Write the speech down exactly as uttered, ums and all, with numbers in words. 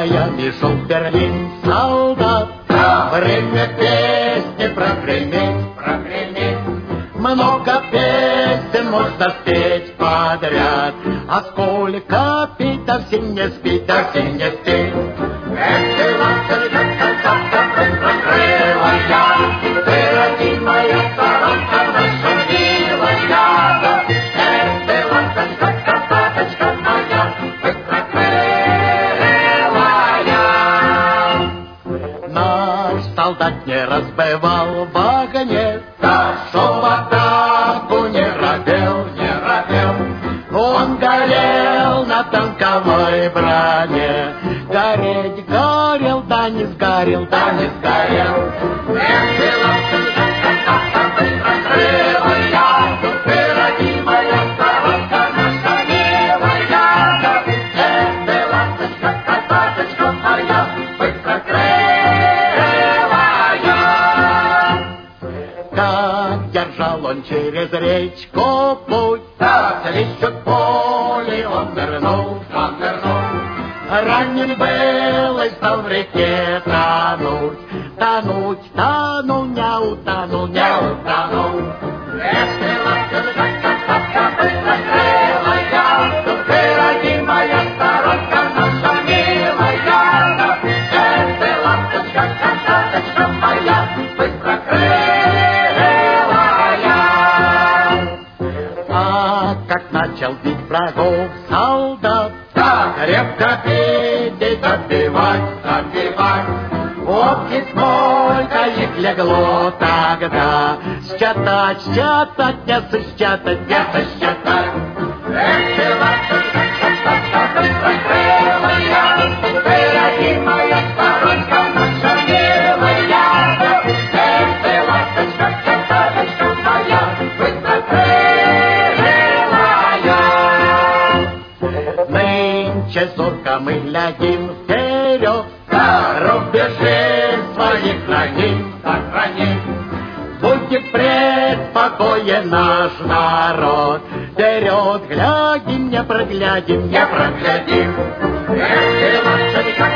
Майами шел в Берлин солдат. Время песни прогреметь, прогреметь. Много песен можно спеть подряд, а сколько пить, да все не спить, да все не спеть. Весела солдатка быстрокрылая, ты, родимая сторонка наша милая. Весела солдатка моя, быстрокрылая. Наш солдат не разбивал в огне, чтоб атаку не робел, не робел. Он горел на танковой броне, гореть горел, да не сгорел, да не сгорел. Весела солдатка быстрокрылая, ты, родимая сторонка наша милая. Весела солдатка моя, быстрокрылая. Как держал он через речку путь, свищут поле, он нырнул, он нырнул. Ранен был и стал в реке тонуть, тонуть, тонул, не утонул, не утонул. Весела солдатка быстрокрылая, ты, родимая сторонка наша милая. Весела солдатка моя, быстрокрылая. А как начал бить врагов солдат, крепко пить и допивать, допивать. Водки сколько их легло тогда, считать, считать, не сосчитать, не сосчитать. Весела солдатка быстрокрылая, ты, родимая сторонка наша милая. Весела солдатка моя, быстрокрылая. Нынче зорко мы глядим вперед, рубежи своих храним, сохраним. Будет преспокоен наш народ, вперед глядим, не проглядим, не проглядим. Весела солдатка